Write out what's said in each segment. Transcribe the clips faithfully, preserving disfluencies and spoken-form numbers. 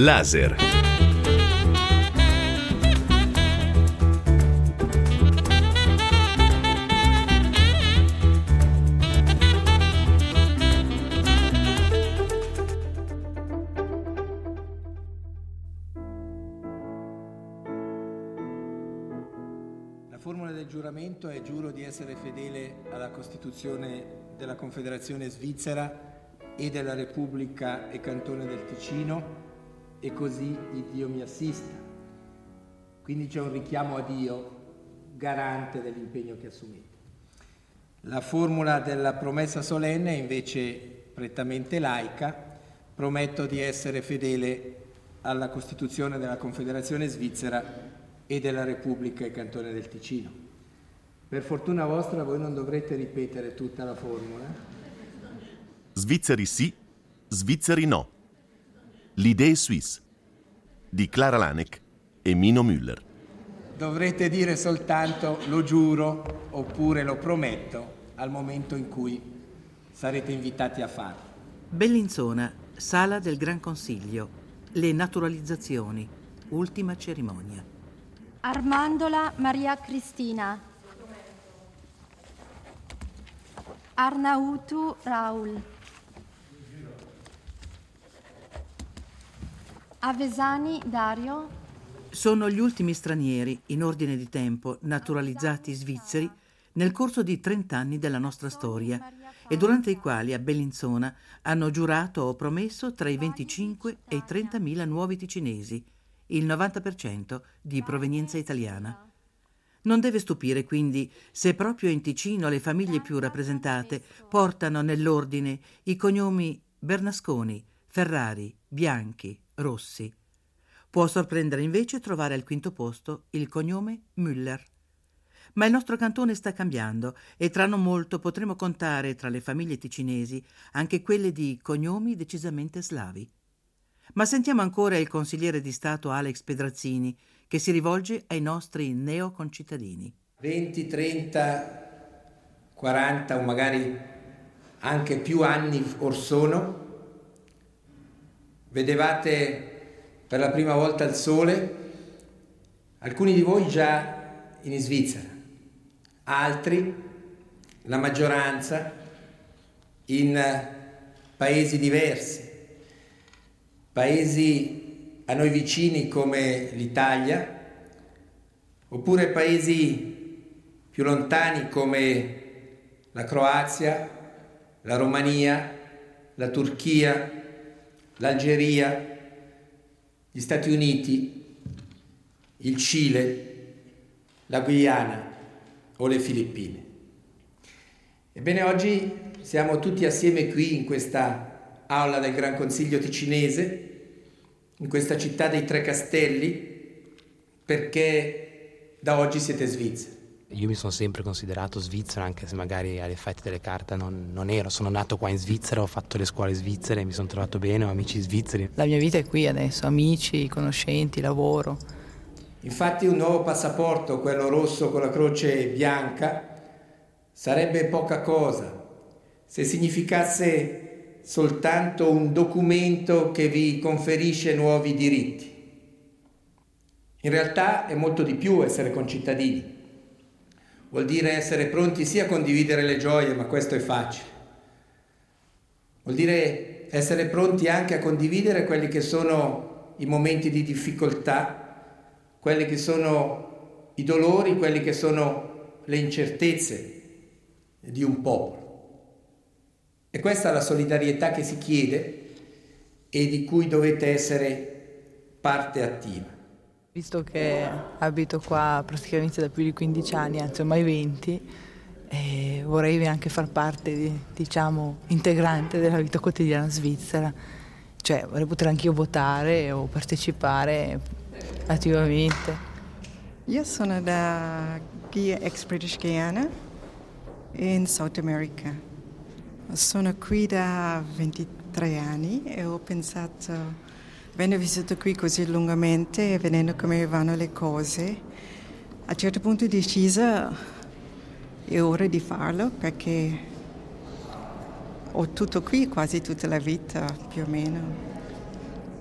Laser. La formula del giuramento è: giuro di essere fedele alla Costituzione della Confederazione Svizzera e della Repubblica e Cantone del Ticino, e così il Dio mi assista. Quindi c'è un richiamo a Dio, garante dell'impegno che assumete. La formula della promessa solenne è invece prettamente laica: prometto di essere fedele alla Costituzione della Confederazione Svizzera e della Repubblica e Cantone del Ticino. Per fortuna vostra voi non dovrete ripetere tutta la formula. Svizzeri sì, svizzeri no. L'idée suisse di Clara Lanek e Mino Müller. Dovrete dire soltanto lo giuro oppure lo prometto al momento in cui sarete invitati a farlo. Bellinzona, Sala del Gran Consiglio. Le naturalizzazioni. Ultima cerimonia. Armandola Maria Cristina. Arnautu Raul. Avesani Dario. Sono gli ultimi stranieri, in ordine di tempo, naturalizzati svizzeri nel corso di trent'anni della nostra storia e durante i quali a Bellinzona hanno giurato o promesso tra i venticinque e i trentamila nuovi ticinesi, il novanta per cento di provenienza italiana. Non deve stupire quindi se proprio in Ticino le famiglie più rappresentate portano nell'ordine i cognomi Bernasconi, Ferrari, Bianchi, Rossi. Può sorprendere invece trovare al quinto posto il cognome Müller. Ma il nostro cantone sta cambiando e tra non molto potremo contare tra le famiglie ticinesi anche quelle di cognomi decisamente slavi. Ma sentiamo ancora il consigliere di Stato Alex Pedrazzini, che si rivolge ai nostri neoconcittadini. venti, trenta, quaranta o magari anche più anni or sono, vedevate per la prima volta il sole, alcuni di voi già in Svizzera, altri, la maggioranza, in paesi diversi, paesi a noi vicini come l'Italia, oppure paesi più lontani come la Croazia, la Romania, la Turchia, l'Algeria, gli Stati Uniti, il Cile, la Guyana o le Filippine. Ebbene, oggi siamo tutti assieme qui in questa aula del Gran Consiglio ticinese, in questa città dei Tre Castelli, perché da oggi siete svizzeri. Io mi sono sempre considerato svizzero, anche se magari agli effetti delle carte non, non ero. Sono nato qua in Svizzera, ho fatto le scuole svizzere, mi sono trovato bene, ho amici svizzeri. La mia vita è qui adesso, amici, conoscenti, lavoro. Infatti un nuovo passaporto, quello rosso con la croce bianca, sarebbe poca cosa se significasse soltanto un documento che vi conferisce nuovi diritti. In realtà è molto di più essere concittadini. Vuol dire essere pronti sia a condividere le gioie, ma questo è facile. Vuol dire essere pronti anche a condividere quelli che sono i momenti di difficoltà, quelli che sono i dolori, quelli che sono le incertezze di un popolo. E questa è la solidarietà che si chiede e di cui dovete essere parte attiva. Visto che abito qua praticamente da più di quindici anni, anzi ormai venti, e vorrei anche far parte, di, diciamo, integrante della vita quotidiana svizzera. Cioè vorrei poter anch'io votare o partecipare attivamente. Io sono da ex British Guiana in South America. Sono qui da ventitré anni e ho pensato, avendo vissuto qui così lungamente e vedendo come vanno le cose, a un certo punto ho deciso è ora di farlo perché ho tutto qui quasi tutta la vita più o meno.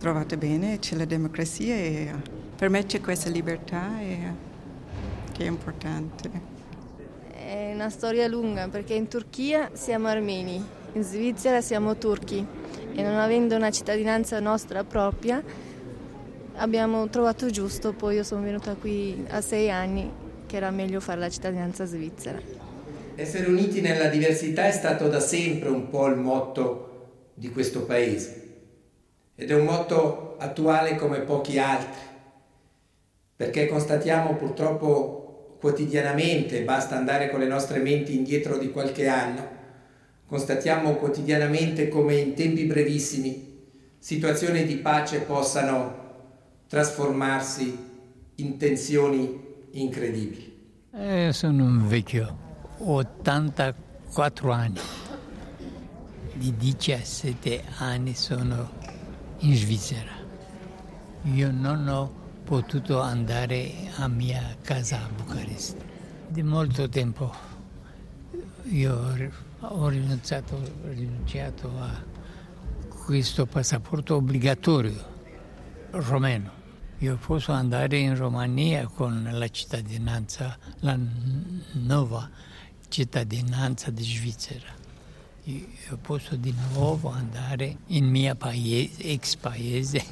trovato bene, c'è la democrazia e per me c'è questa libertà e, che è importante. È una storia lunga perché in Turchia siamo armeni, in Svizzera siamo turchi e non avendo una cittadinanza nostra propria abbiamo trovato giusto, poi io sono venuta qui a sei anni, che era meglio fare la cittadinanza svizzera. Essere uniti nella diversità è stato da sempre un po' il motto di questo paese ed è un motto attuale come pochi altri, perché constatiamo purtroppo quotidianamente, basta andare con le nostre menti indietro di qualche anno, constatiamo quotidianamente come in tempi brevissimi situazioni di pace possano trasformarsi in tensioni incredibili. Eh, sono un vecchio, ho ottantaquattro anni, di diciassette anni sono in Svizzera. Io non ho potuto andare a mia casa a Bucarest. Di molto tempo io ho rinunciato, rinunciato a questo passaporto obbligatorio romeno. Io posso andare in Romania con la cittadinanza, la nuova cittadinanza di Svizzera. Io posso di nuovo andare in mio paese, ex paese.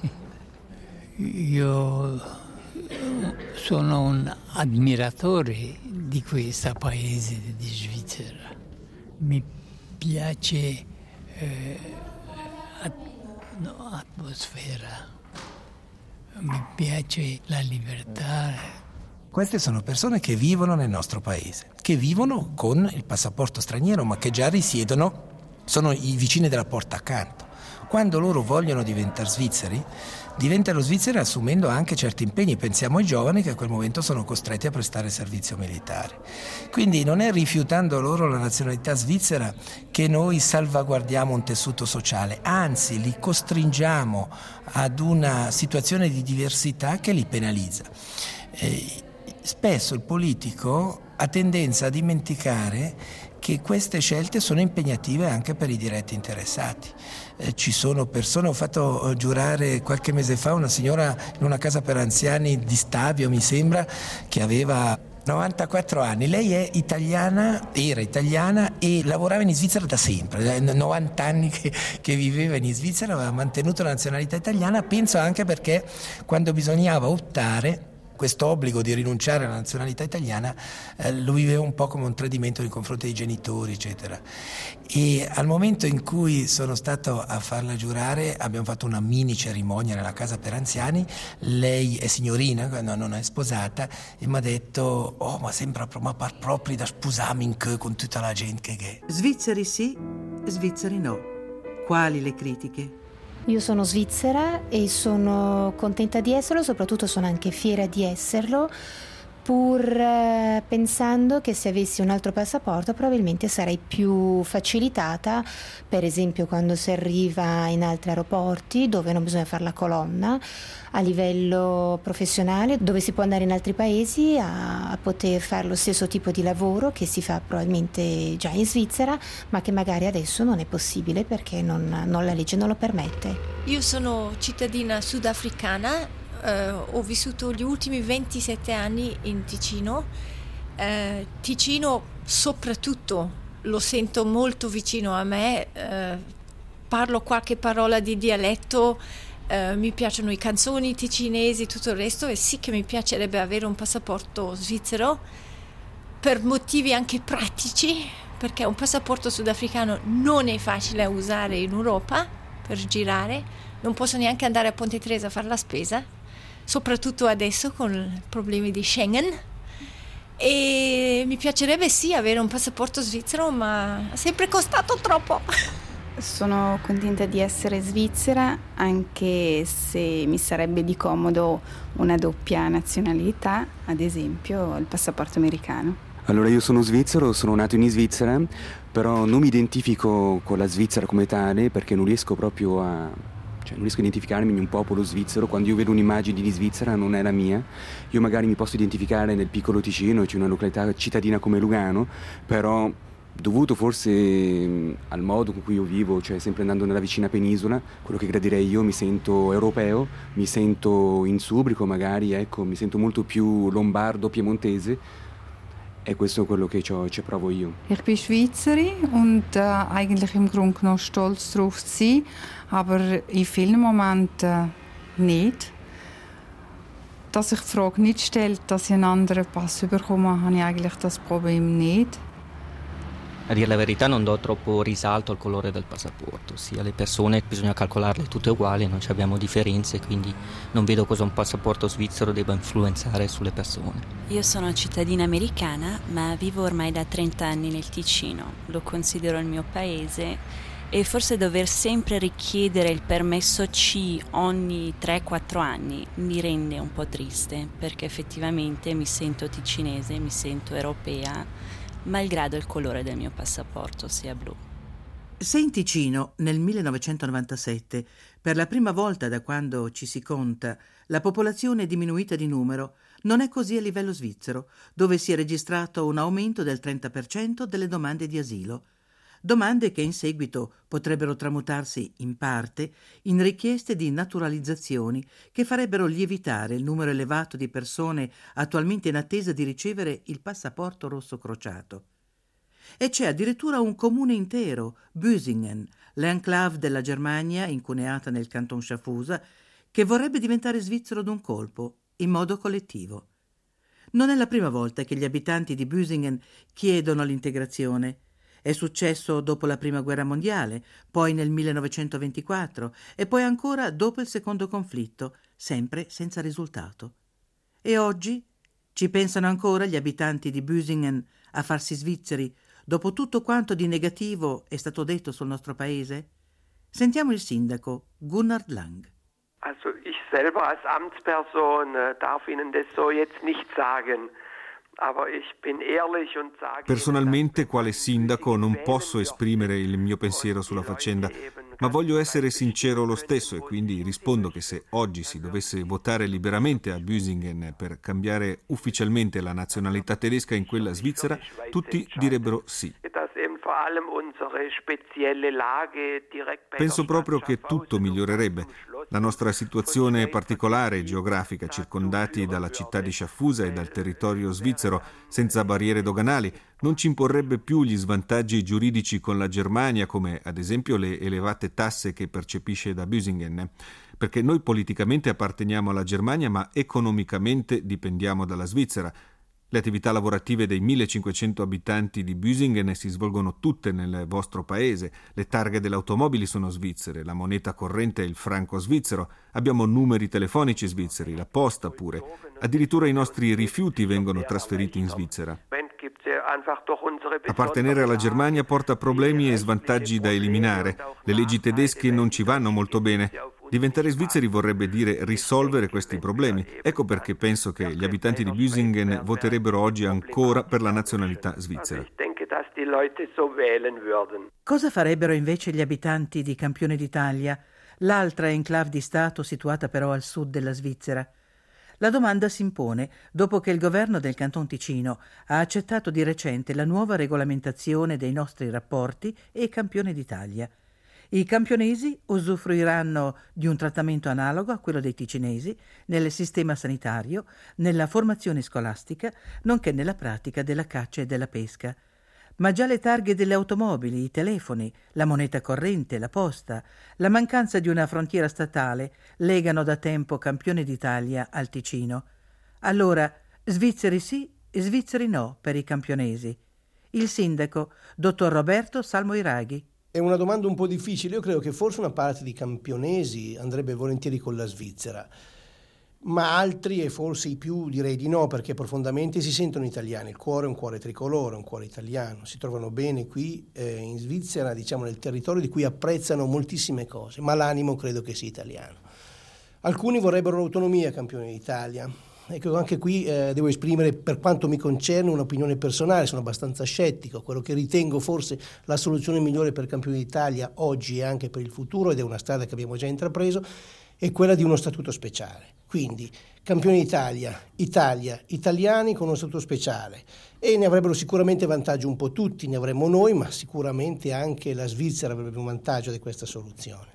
Io sono un ammiratore di questo paese di Svizzera. Mi piace eh, at- no, atmosfera. Mi piace la libertà. Queste sono persone che vivono nel nostro paese, che vivono con il passaporto straniero, ma che già risiedono, sono i vicini della porta accanto. Quando loro vogliono diventare svizzeri, diventano svizzeri assumendo anche certi impegni. Pensiamo ai giovani che a quel momento sono costretti a prestare servizio militare. Quindi non è rifiutando loro la nazionalità svizzera che noi salvaguardiamo un tessuto sociale, anzi li costringiamo ad una situazione di diversità che li penalizza. Eh, spesso il politico ha tendenza a dimenticare che queste scelte sono impegnative anche per i diretti interessati. Eh, ci sono persone, ho fatto giurare qualche mese fa una signora in una casa per anziani di Stabio, mi sembra, che aveva novantaquattro anni. Lei è italiana, era italiana e lavorava in Svizzera da sempre, novanta anni che, che viveva in Svizzera, aveva mantenuto la nazionalità italiana, penso anche perché quando bisognava optare questo obbligo di rinunciare alla nazionalità italiana eh, lo viveva un po' come un tradimento nei confronti dei genitori, eccetera. E al momento in cui sono stato a farla giurare abbiamo fatto una mini cerimonia nella casa per anziani. Lei è signorina, non è sposata, e mi ha detto: oh, ma sembra ma proprio da sposarmi con tutta la gente che... Svizzeri sì, svizzeri no. Quali le critiche? Io sono svizzera e sono contenta di esserlo, soprattutto sono anche fiera di esserlo, pur eh, pensando che se avessi un altro passaporto probabilmente sarei più facilitata, per esempio quando si arriva in altri aeroporti dove non bisogna fare la colonna, a livello professionale dove si può andare in altri paesi a, a poter fare lo stesso tipo di lavoro che si fa probabilmente già in Svizzera, ma che magari adesso non è possibile perché non, non la legge non lo permette. Io sono cittadina sudafricana. Uh, ho vissuto gli ultimi ventisette anni in Ticino. Uh, Ticino soprattutto lo sento molto vicino a me, uh, parlo qualche parola di dialetto, uh, mi piacciono i canzoni ticinesi, tutto il resto, e sì che mi piacerebbe avere un passaporto svizzero per motivi anche pratici, perché un passaporto sudafricano non è facile a usare in Europa per girare, non posso neanche andare a Ponte Tresa a fare la spesa, soprattutto adesso con i problemi di Schengen, e mi piacerebbe sì avere un passaporto svizzero, ma è sempre costato troppo. Sono contenta di essere svizzera, anche se mi sarebbe di comodo una doppia nazionalità, ad esempio il passaporto americano. Allora, io sono svizzero, sono nato in Svizzera, però non mi identifico con la Svizzera come tale perché non riesco proprio a... Cioè, non riesco a identificarmi in un popolo svizzero. Quando io vedo un'immagine di Svizzera non è la mia. Io magari mi posso identificare nel piccolo Ticino, c'è una località cittadina come Lugano, però dovuto forse al modo con cui io vivo, cioè sempre andando nella vicina penisola, quello che gradirei io, mi sento europeo, mi sento insubrico magari, ecco, mi sento molto più lombardo, piemontese, e questo è quello che ci provo io. Ich bin Schweizerin und äh, eigentlich im Grunde genommen stolz darauf zu sein, aber in vielen Momenten nicht. Dass sich die Frage nicht stellt, dass ich einen anderen Pass bekomme, habe ich eigentlich das Problem nicht. A dire la verità non do troppo risalto al colore del passaporto, ossia le persone bisogna calcolarle tutte uguali, non ci abbiamo differenze, quindi non vedo cosa un passaporto svizzero debba influenzare sulle persone. Io sono cittadina americana, ma vivo ormai da trenta anni nel Ticino, lo considero il mio paese e forse dover sempre richiedere il permesso C ogni tre quattro anni mi rende un po' triste, perché effettivamente mi sento ticinese, mi sento europea, malgrado il colore del mio passaporto sia blu. Se in Ticino, nel millenovecentonovantasette, per la prima volta da quando ci si conta, la popolazione è diminuita di numero, non è così a livello svizzero, dove si è registrato un aumento del trenta per cento delle domande di asilo. Domande che in seguito potrebbero tramutarsi, in parte, in richieste di naturalizzazioni che farebbero lievitare il numero elevato di persone attualmente in attesa di ricevere il passaporto rosso crociato. E c'è addirittura un comune intero, Büsingen, l'enclave della Germania, incuneata nel canton Schaffhausen, che vorrebbe diventare svizzero d'un colpo, in modo collettivo. Non è la prima volta che gli abitanti di Büsingen chiedono l'integrazione. È successo dopo la Prima Guerra Mondiale, poi nel millenovecentoventiquattro e poi ancora dopo il secondo conflitto, sempre senza risultato. E oggi ci pensano ancora gli abitanti di Büsingen a farsi svizzeri, dopo tutto quanto di negativo è stato detto sul nostro paese? Sentiamo il sindaco Gunnar Lang. Also ich selber als Amtsperson darf Ihnen das so jetzt nicht sagen. Personalmente, quale sindaco, non posso esprimere il mio pensiero sulla faccenda, ma voglio essere sincero lo stesso e quindi rispondo che se oggi si dovesse votare liberamente a Büsingen per cambiare ufficialmente la nazionalità tedesca in quella svizzera, tutti direbbero sì. Penso proprio che tutto migliorerebbe. La nostra situazione particolare geografica, circondati dalla città di Schaffhausen e dal territorio svizzero, senza barriere doganali, non ci imporrebbe più gli svantaggi giuridici con la Germania, come ad esempio le elevate tasse che percepisce da Büsingen, perché noi politicamente apparteniamo alla Germania, ma economicamente dipendiamo dalla Svizzera. Le attività lavorative dei millecinquecento abitanti di Büsingen si svolgono tutte nel vostro paese. Le targhe delle automobili sono svizzere, la moneta corrente è il franco svizzero, abbiamo numeri telefonici svizzeri, la posta pure. Addirittura i nostri rifiuti vengono trasferiti in Svizzera. Appartenere alla Germania porta problemi e svantaggi da eliminare. Le leggi tedesche non ci vanno molto bene. Diventare svizzeri vorrebbe dire risolvere questi problemi. Ecco perché penso che gli abitanti di Büsingen voterebbero oggi ancora per la nazionalità svizzera. Cosa farebbero invece gli abitanti di Campione d'Italia, l'altra enclave di Stato situata però al sud della Svizzera? La domanda si impone dopo che il governo del Canton Ticino ha accettato di recente la nuova regolamentazione dei nostri rapporti e Campione d'Italia. I campionesi usufruiranno di un trattamento analogo a quello dei ticinesi nel sistema sanitario, nella formazione scolastica, nonché nella pratica della caccia e della pesca. Ma già le targhe delle automobili, i telefoni, la moneta corrente, la posta, la mancanza di una frontiera statale legano da tempo Campione d'Italia al Ticino. Allora, svizzeri sì, svizzeri no per i campionesi. Il sindaco, dottor Roberto Salmoiraghi. È una domanda un po' difficile. Io credo che forse una parte di campionesi andrebbe volentieri con la Svizzera, ma altri, e forse i più, direi di no, perché profondamente si sentono italiani. Il cuore è un cuore tricolore, un cuore italiano. Si trovano bene qui eh, in Svizzera, diciamo nel territorio di cui apprezzano moltissime cose, ma l'animo credo che sia italiano. Alcuni vorrebbero l'autonomia Campione d'Italia. Ecco, anche qui eh, devo esprimere, per quanto mi concerne, un'opinione personale. Sono abbastanza scettico. Quello che ritengo forse la soluzione migliore per Campione d'Italia oggi e anche per il futuro, ed è una strada che abbiamo già intrapreso, e quella di uno statuto speciale. Quindi campioni d'Italia, Italia, italiani con uno statuto speciale, e ne avrebbero sicuramente vantaggio un po' tutti, ne avremmo noi, ma sicuramente anche la Svizzera avrebbe un vantaggio di questa soluzione.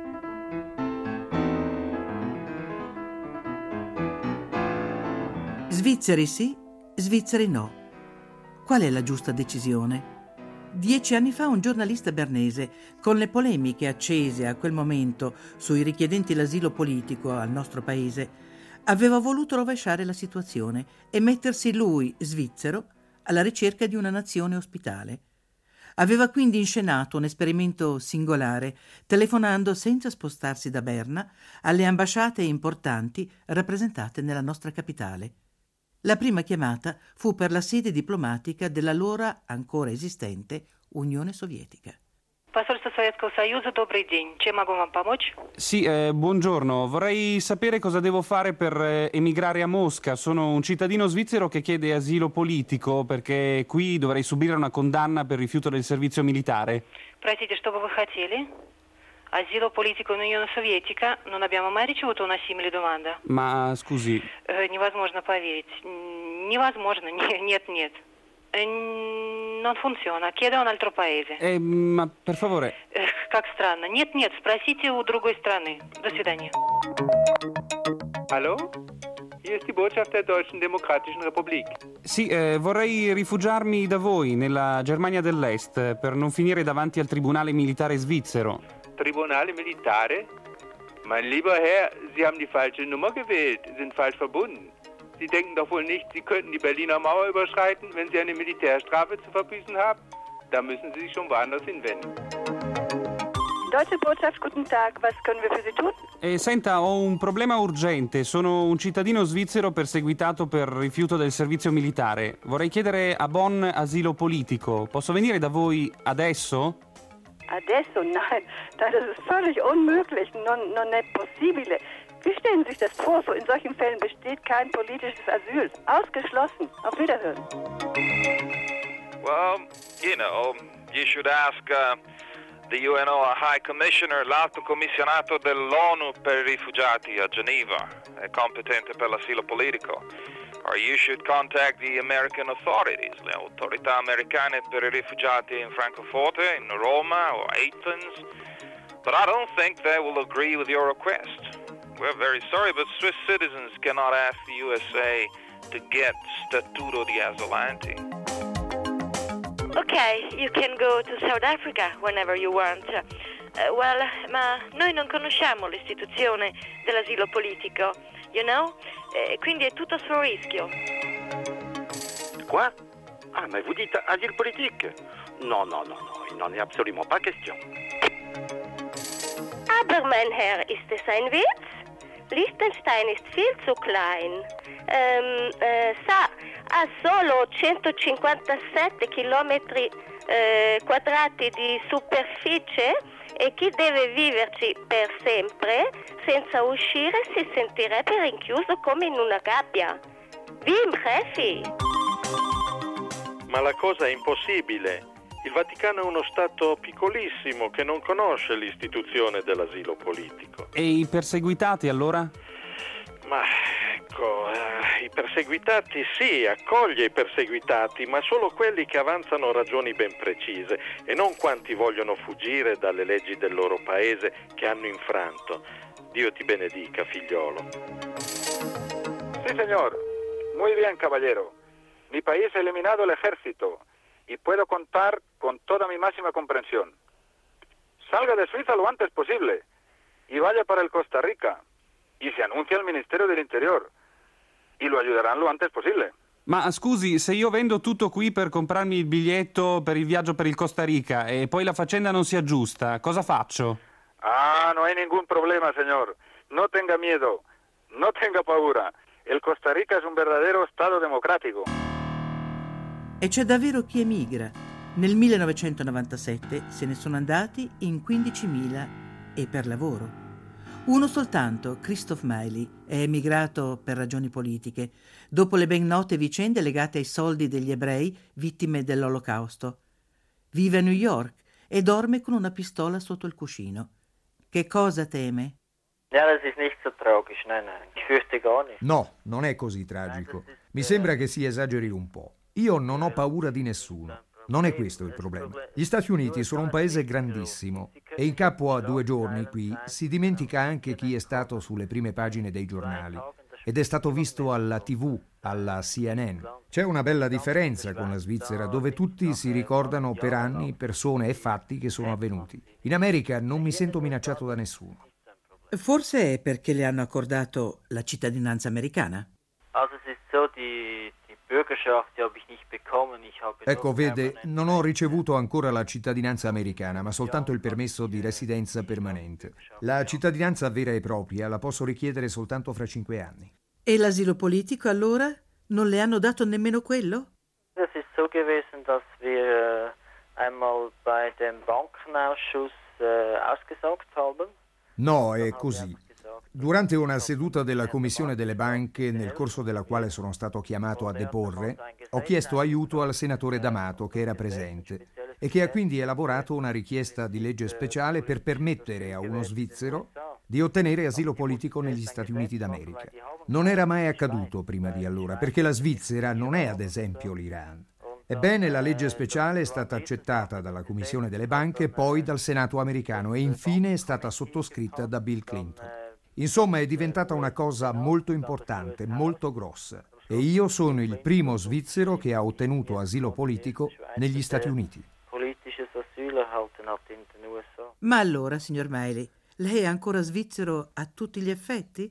Svizzeri sì, svizzeri no. Qual è la giusta decisione? Dieci anni fa un giornalista bernese, con le polemiche accese a quel momento sui richiedenti l'asilo politico al nostro paese, aveva voluto rovesciare la situazione e mettersi lui, svizzero, alla ricerca di una nazione ospitale. Aveva quindi inscenato un esperimento singolare, telefonando senza spostarsi da Berna alle ambasciate importanti rappresentate nella nostra capitale. La prima chiamata fu per la sede diplomatica dell'allora ancora esistente Unione Sovietica. Посольство Советского Союза, добрый день. Чем могу вам помочь? Sì, eh, buongiorno. Vorrei sapere cosa devo fare per eh, emigrare a Mosca. Sono un cittadino svizzero che chiede asilo politico perché qui dovrei subire una condanna per rifiuto del servizio militare. Простите, что бы вы хотели? Asilo politico in Unione Sovietica? Non abbiamo mai ricevuto una simile domanda. Ma scusi. Э, невозможно поверить. Невозможно. Нет, нет. Э, non funziona. Chiedo a un altro paese. Eh, ma per favore. Э, как странно. Нет, нет. Sпросите у другой страны. До свидания. Hallo? Hier ist die Botschaft der Deutschen Demokratischen Republik. Sì, eh, vorrei rifugiarmi da voi, nella Germania dell'Est, per non finire davanti al tribunale militare svizzero. Tribunale Militare? Mein lieber Herr, Sie haben die falsche Nummer gewählt, sind falsch verbunden. Sie denken doch wohl nicht, Sie könnten die Berliner Mauer überschreiten, wenn Sie eine Militärstrafe zu verbüßen haben? Da müssen Sie sich schon woanders hinwenden. Deutsche Botschaft, guten Tag. Was können wir für Sie tun? Eh, senta, ho un problema urgente. Sono un cittadino svizzero perseguitato per rifiuto del servizio militare. Vorrei chiedere a Bonn asilo politico. Posso venire da voi adesso? Adesso? Nein, das ist völlig unmöglich, non, non è possibile. Wie stellen Sie sich das vor? So in solchen Fällen besteht kein politisches Asyl. Ausgeschlossen. Auf Wiederhören. Well, you know, you should ask uh, the U N O High Commissioner, l'Alto Commissionato dell'ONU per i rifugiati a Geneva, è competente per l'asilo politico. Or you should contact the American authorities, le autorità americane per i rifugiati in Francoforte, in Roma or Athens. But I don't think they will agree with your request. We're very sorry, but Swiss citizens cannot ask the U S A to get Statuto di Asylanti. Okay, you can go to South Africa whenever you want. Uh, well, ma noi non conosciamo l'istituzione dell'asilo politico, you know? Eh, quindi è tutto a suo rischio. Quoi? Ah, mais vous dites asile politique? Non, non, non, non, il n'en est absolument pas question. Aber mein Herr, ist es ein Witz? Liechtenstein ist viel zu klein. Ähm, äh, sa, ha solo centocinquantasette chilometri eh, quadrati di superficie e chi deve viverci per sempre senza uscire si sentirebbe rinchiuso come in una gabbia. Wim Refi! Ma la cosa è impossibile. Il Vaticano è uno Stato piccolissimo che non conosce l'istituzione dell'asilo politico. E i perseguitati allora? Ma ecco, eh, i perseguitati sì, accoglie i perseguitati, ma solo quelli che avanzano ragioni ben precise e non quanti vogliono fuggire dalle leggi del loro paese che hanno infranto. Dio ti benedica, figliolo. Sí, señor. Muy bien, caballero. Mi país ha eliminado el ejército y puedo contar con toda mi máxima comprensión. Salga de Suiza lo antes posible y vaya para el Costa Rica y se anuncia al Ministerio del Interior y lo ayudarán lo antes posible. Ma scusi, se io vendo tutto qui per comprarmi il biglietto per il viaggio per il Costa Rica e poi la faccenda non si aggiusta, cosa faccio? Ah, no hay ningún problema, señor. No tenga miedo, no tenga paura. El Costa Rica es un verdadero Stato democratico. E c'è davvero chi emigra. Nel millenovecentonovantasette se ne sono andati in quindicimila e per lavoro. Uno soltanto, Christoph Miley, è emigrato per ragioni politiche, dopo le ben note vicende legate ai soldi degli ebrei vittime dell'Olocausto. Vive a New York e dorme con una pistola sotto il cuscino. Che cosa teme? No, non è così tragico. Mi sembra che si esageri un po'. Io non ho paura di nessuno. Non è questo il problema. Gli Stati Uniti sono un paese grandissimo e in capo a due giorni qui si dimentica anche chi è stato sulle prime pagine dei giornali ed è stato visto alla tivù, alla C N N. C'è una bella differenza con la Svizzera, dove tutti si ricordano per anni persone e fatti che sono avvenuti. In America non mi sento minacciato da nessuno. Forse è perché le hanno accordato la cittadinanza americana? Ecco, vede, non ho ricevuto ancora la cittadinanza americana, ma soltanto il permesso di residenza permanente. La cittadinanza vera e propria la posso richiedere soltanto fra cinque anni. E l'asilo politico, allora? Non le hanno dato nemmeno quello? Es ist so gewesen, dass wir einmal bei dem Bankenausschuss ausgesagt haben. No, è così. Durante una seduta della Commissione delle Banche, nel corso della quale sono stato chiamato a deporre, ho chiesto aiuto al senatore D'Amato, che era presente, e che ha quindi elaborato una richiesta di legge speciale per permettere a uno svizzero di ottenere asilo politico negli Stati Uniti d'America. Non era mai accaduto prima di allora, perché la Svizzera non è ad esempio l'Iran. Ebbene, la legge speciale è stata accettata dalla Commissione delle Banche, poi dal Senato americano e infine è stata sottoscritta da Bill Clinton. Insomma, è diventata una cosa molto importante, molto grossa. E io sono il primo svizzero che ha ottenuto asilo politico negli Stati Uniti. Ma allora, signor Miley, lei è ancora svizzero a tutti gli effetti?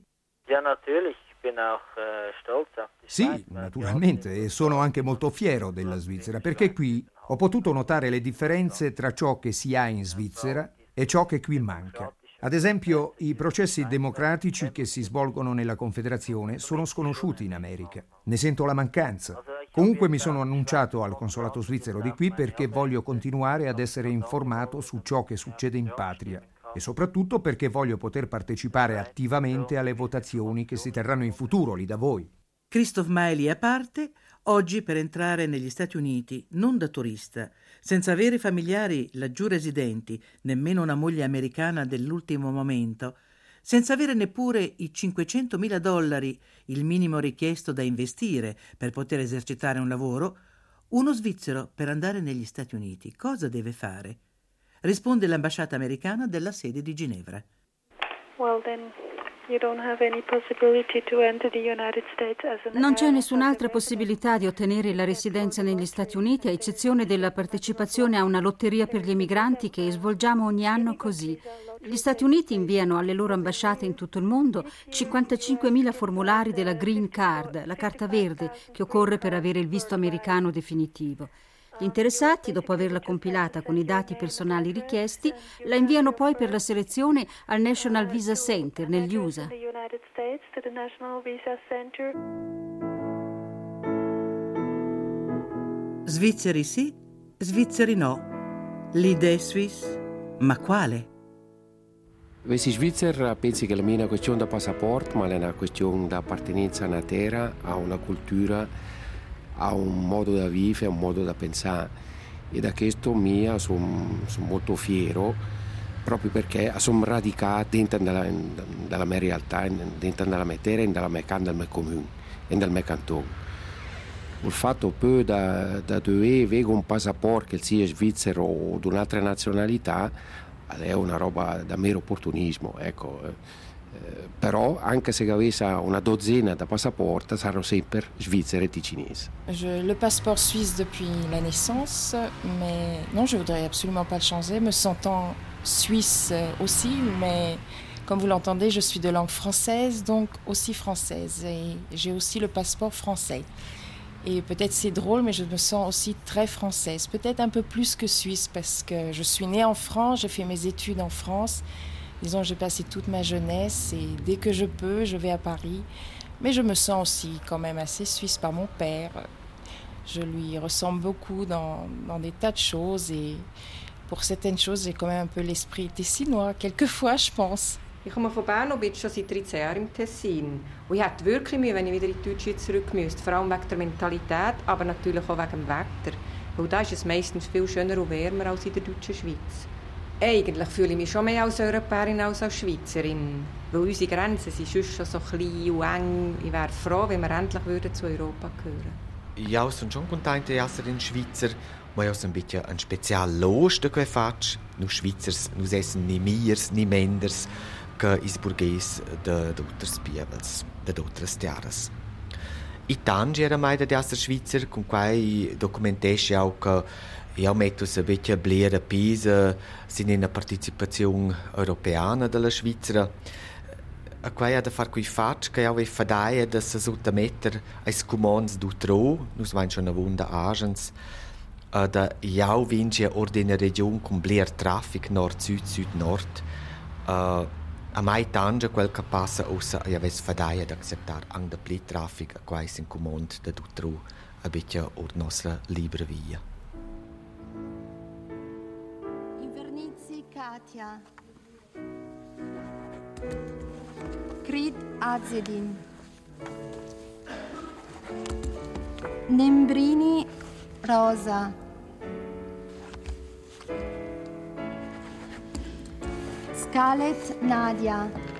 Sì, naturalmente, e sono anche molto fiero della Svizzera, perché qui ho potuto notare le differenze tra ciò che si ha in Svizzera e ciò che qui manca. Ad esempio, i processi democratici che si svolgono nella Confederazione sono sconosciuti in America. Ne sento la mancanza. Comunque mi sono annunciato al consolato svizzero di qui perché voglio continuare ad essere informato su ciò che succede in patria e soprattutto perché voglio poter partecipare attivamente alle votazioni che si terranno in futuro lì da voi. Christoph Miley a parte, oggi per entrare negli Stati Uniti, non da turista, senza avere familiari laggiù residenti, nemmeno una moglie americana dell'ultimo momento, senza avere neppure i cinquecentomila dollari, il minimo richiesto da investire per poter esercitare un lavoro, uno svizzero per andare negli Stati Uniti cosa deve fare? Risponde l'ambasciata americana della sede di Ginevra. Well, then you don't have any possibility to enter the United States as an Non c'è nessun'altra possibilità di ottenere la residenza negli Stati Uniti, a eccezione della partecipazione a una lotteria per gli emigranti che svolgiamo ogni anno così. Gli Stati Uniti inviano alle loro ambasciate in tutto il mondo cinquantacinquemila formulari della Green Card, la carta verde che occorre per avere il visto americano definitivo. Gli interessati, dopo averla compilata con i dati personali richiesti, la inviano poi per la selezione al National Visa Center negli U S A. Svizzeri sì, svizzeri no. L'idea Suisse, ma quale? Se sei svizzero, pensi che la mia è una questione da passaporto, ma è una questione di appartenenza a una terra, a una cultura, a un modo da vivere, a un modo da pensare. E da questo mia sono son molto fiero, proprio perché sono radicato dentro della, della mia realtà, dentro della mia terra, della mia casa, del mio comune e del mio cantone. Il fatto poi da, da dover avere un passaporto che sia svizzero o di un'altra nazionalità è una roba da mero opportunismo, ecco. Eh, però anche se avessi una dozzina di passaporti saranno sempre svizzere e ticinesi. Je, le passeport suisse depuis la naissance, mais non, je voudrais absolument pas le changer, me sentant suisse aussi, mais comme vous l'entendez, je suis de langue française, donc aussi française, et j'ai aussi le passeport français. Et peut-être c'est drôle, mais je me sens aussi très française, peut-être un peu plus que suisse, parce que je suis née en France, j'ai fait mes études en France. Disons, j'ai passé toute ma jeunesse et dès que je peux, je vais à Paris. Mais je me sens aussi quand même assez suisse par mon père. Je lui ressemble beaucoup dans, dans des tas de choses et pour certaines choses, j'ai quand même un peu l'esprit tessinois, quelquefois, je pense. Ich komme von Bern und bin schon seit dreizehn Jahren im Tessin. Und ich hätte wirklich Mühe, wenn ich wieder in die Deutschschweiz zurück müsste. Vor allem wegen der Mentalität, aber natürlich auch wegen dem Wetter. Weil da ist es meistens viel schöner und wärmer als in der deutschen Schweiz. Eigentlich fühle ich mich schon mehr als Europäerin als als Schweizerin. Weil unsere Grenzen sind sonst schon so klein und eng. Ich wäre froh, wenn wir endlich würden zu Europa gehören. Ja, sono sono contenta di essere in Svizzera, ma io sono un po' un speciale lost che faccio. Noi Schweizers, noi essen ni miers, ni menders, che is burghes de dotters pievels, de dotters tiaras. I tangi era mai da essere Schweizer, con cui documentassi auch che io metto un po' bliere pisa, sin in una partecipazione europeana della Svizzera. A quai ha da far quei fatg che io fadaia da se sottometter ai comons d'utro, nus vain schon a wunda agens, da io vince ordine region con blier traffic nord-sud, sud-nord. A mai tange quel che passa ossa io ves fadaia da acceptar ang da bli traffic a quai sin comond da d'utro a bitja or nostra libera via. Invernizi Katia. Creed Azedin. Nembrini Rosa. Scarlett Nadia.